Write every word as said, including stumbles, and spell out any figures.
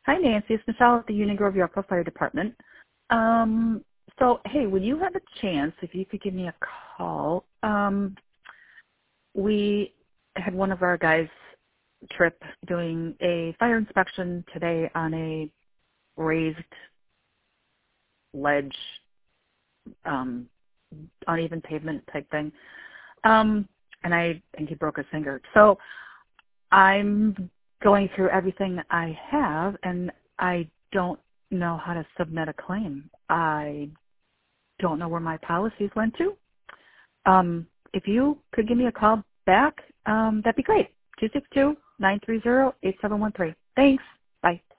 Hi, Nancy. It's Michelle at the Union Grove Yorkville Fire Department. Um, so, hey, when you have a chance, if you could give me a call, um, we had one of our guys trip doing a fire inspection today on a raised ledge, um, uneven pavement type thing. Um, and I think he broke his finger. So I'm going through everything I have, and I don't know how to submit a claim. I don't know where my policies went to. Um, if you could give me a call back, um, that'd be great. two six two, nine three zero, eight seven one three. Thanks. Bye.